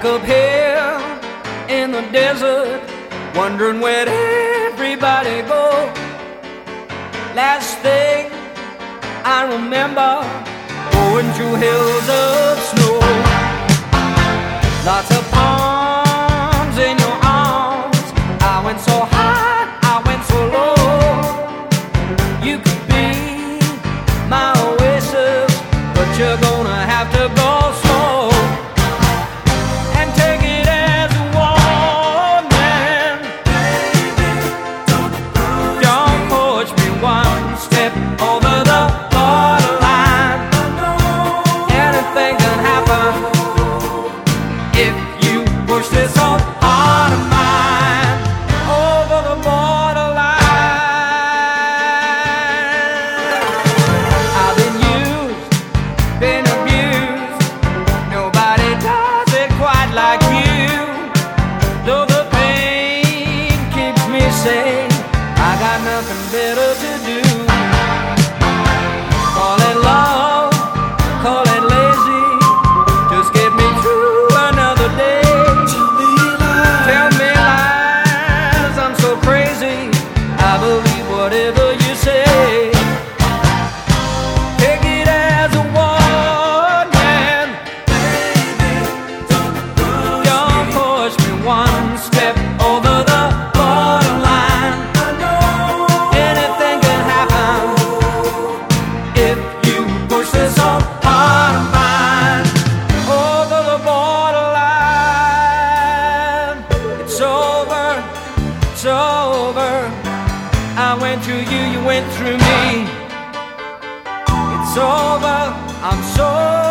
Stuck up here in the desert, wondering where'd everybody go. Last thing I remember, going through hills of snow. Lots of palms in your arms. I went so high, I went so low. You could be my oasis, but you're gonna have to go slow. And take it as a warning. Don't push me one step over the borderline. Anything can happen if you push this whole heart of mine over the borderline. I've been used, been abused. Nobody does it quite like you. Though the pain keeps me sane, I got nothing better to do. Call it love, call it lazy, just get me through another day. Tell me lies, I'm so crazy, I believe whatever you say. Take it as a warning. Don't push me one step over the borderline. Anything can happen if you push this whole heart of mine over the borderline. It's over, it's over. I went through you, you went through me. It's over, I'm so